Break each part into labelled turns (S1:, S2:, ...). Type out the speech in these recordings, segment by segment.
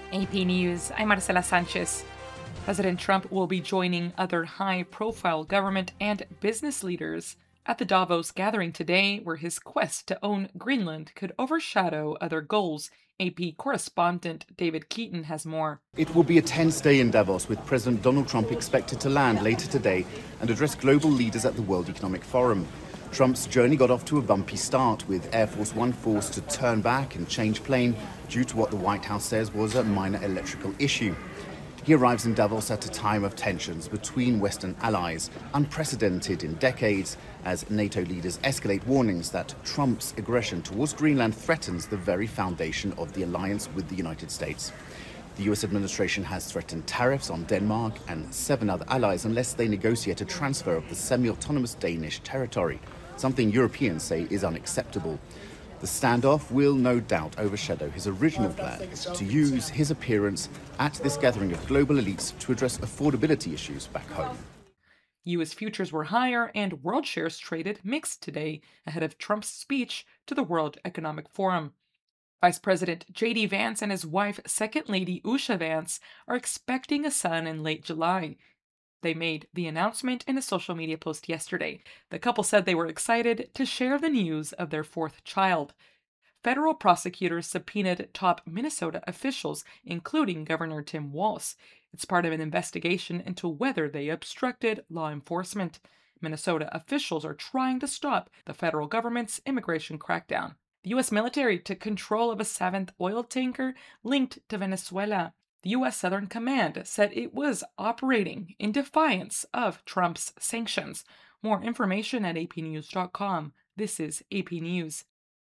S1: AP News, I'm Marcela Sanchez. President Trump will be joining other high-profile government and business leaders at the Davos gathering today, where his quest to own Greenland could overshadow other goals. AP correspondent David Keaton has more.
S2: It will be a tense day in Davos, with President Donald Trump expected to land later today and address global leaders at the World Economic Forum. Trump's journey got off to a bumpy start, with Air Force One forced to turn back and change plane due to what the White House says was a minor electrical issue. He arrives in Davos at a time of tensions between Western allies, unprecedented in decades, as NATO leaders escalate warnings that Trump's aggression towards Greenland threatens the very foundation of the alliance with the United States. The US administration has threatened tariffs on Denmark and 7 other allies unless they negotiate a transfer of the semi-autonomous Danish territory, something Europeans say is unacceptable. The standoff will no doubt overshadow his original plan to use his appearance at this gathering of global elites to address affordability issues back home.
S1: U.S. futures were higher and world shares traded mixed today ahead of Trump's speech to the World Economic Forum. Vice President J.D. Vance and his wife, Second Lady Usha Vance, are expecting a son in late July. They made the announcement in a social media post yesterday. The couple said they were excited to share the news of their 4th child. Federal prosecutors subpoenaed top Minnesota officials, including Governor Tim Walz. It's part of an investigation into whether they obstructed law enforcement. Minnesota officials are trying to stop the federal government's immigration crackdown. The U.S. military took control of a 7th oil tanker linked to Venezuela. The U.S. Southern Command said it was operating in defiance of Trump's sanctions. More information at apnews.com. This is AP News.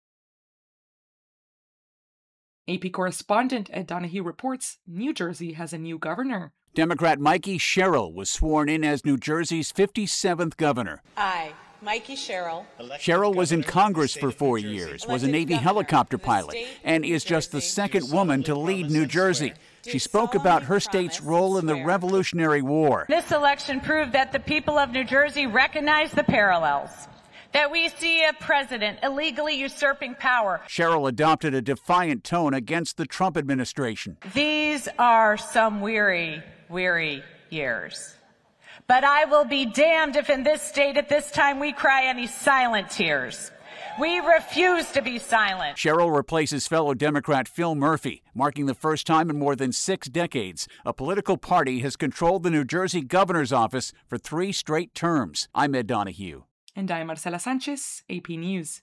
S1: AP correspondent Ed Donahue reports New Jersey has a new governor.
S3: Democrat Mikey Sherrill was sworn in as New Jersey's 57th governor.
S4: I, Mikey Sherrill.
S3: Sherrill was in Congress for 4 years, was a Navy helicopter pilot, and is just the second woman to lead New Jersey. She spoke about her state's role in the Revolutionary War.
S4: This election proved that the people of New Jersey recognize the parallels, that we see a president illegally usurping power.
S3: Sherrill adopted a defiant tone against the Trump administration.
S4: These are some weary, weary years. But I will be damned if in this state at this time we cry any silent tears. We refuse to be silent.
S3: Sherrill replaces fellow Democrat Phil Murphy, marking the first time in more than 6 decades a political party has controlled the New Jersey governor's office for 3 straight terms. I'm Ed Donahue.
S1: And I'm Marcela Sanchez, AP News.